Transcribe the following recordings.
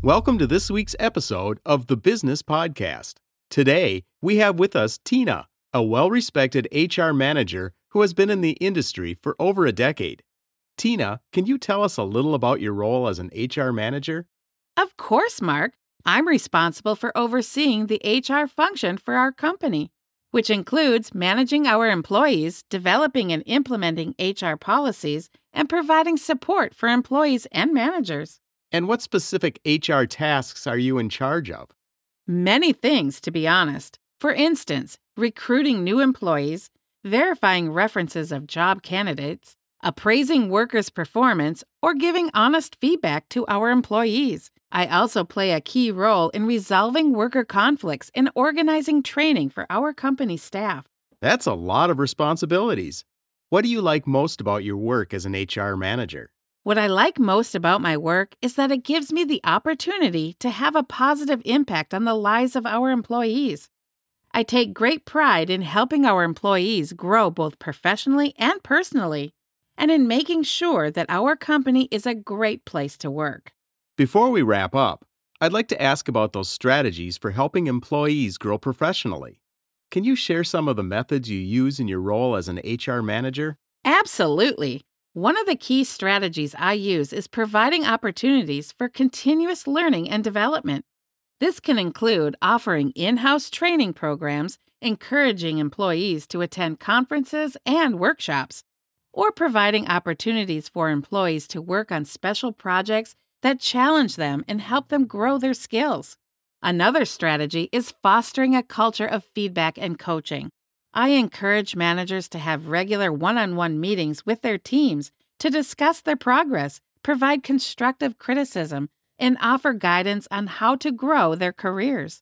Welcome to this week's episode of the Business Podcast. Today, we have with us Tina, a well-respected HR manager who has been in the industry for over a decade. Tina, can you tell us a little about your role as an HR manager? Of course, Mark. I'm responsible for overseeing the HR function for our company, which includes managing our employees, developing and implementing HR policies, and providing support for employees and managers. And what specific HR tasks are you in charge of? Many things, to be honest. For instance, recruiting new employees, verifying references of job candidates, appraising workers' performance, or giving honest feedback to our employees. I also play a key role in resolving worker conflicts and organizing training for our company staff. That's a lot of responsibilities. What do you like most about your work as an HR manager? What I like most about my work is that it gives me the opportunity to have a positive impact on the lives of our employees. I take great pride in helping our employees grow both professionally and personally, and in making sure that our company is a great place to work. Before we wrap up, I'd like to ask about those strategies for helping employees grow professionally. Can you share some of the methods you use in your role as an HR manager? Absolutely. One of the key strategies I use is providing opportunities for continuous learning and development. This can include offering in-house training programs, encouraging employees to attend conferences and workshops, or providing opportunities for employees to work on special projects that challenge them and help them grow their skills. Another strategy is fostering a culture of feedback and coaching. I encourage managers to have regular one-on-one meetings with their teams to discuss their progress, provide constructive criticism, and offer guidance on how to grow their careers.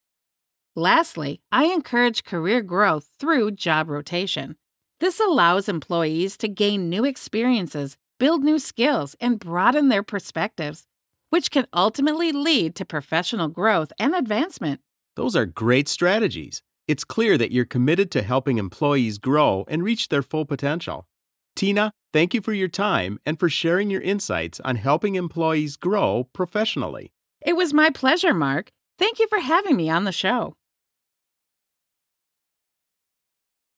Lastly, I encourage career growth through job rotation. This allows employees to gain new experiences, build new skills, and broaden their perspectives, which can ultimately lead to professional growth and advancement. Those are great strategies. It's clear that you're committed to helping employees grow and reach their full potential. Tina, thank you for your time and for sharing your insights on helping employees grow professionally. It was my pleasure, Mark. Thank you for having me on the show.